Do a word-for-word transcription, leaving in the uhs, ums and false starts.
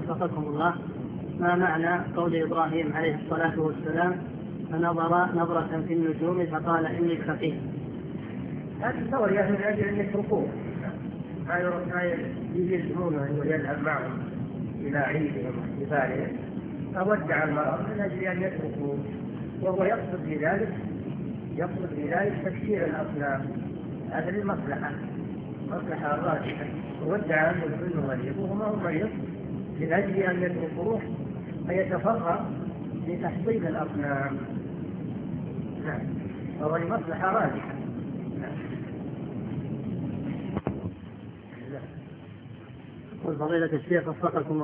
وفقكم الله، ما معنى قول إبراهيم عليه الصلاة والسلام فنظر نظرة في النجوم فقال إني فقيه؟ هذا تصور يا من أجل أن يتركوه، ما يجلسونه ويذهب معهم إلى عيدهم واحتفالهم، فودع المرأة من أجل أن يتركوه، وهو يقصد بذلك يقصد بذلك تكسير الأصنام، هذا للمصلحة، مصلحة راجحة. وودع عنه ابن مريم وهو ما هو مريض من أجل أن يتركوه فيتفرغ لتحصيل الأصنام. نعم، وهو لمصلحة راجحة. والفضيلة الشيخ وفقكم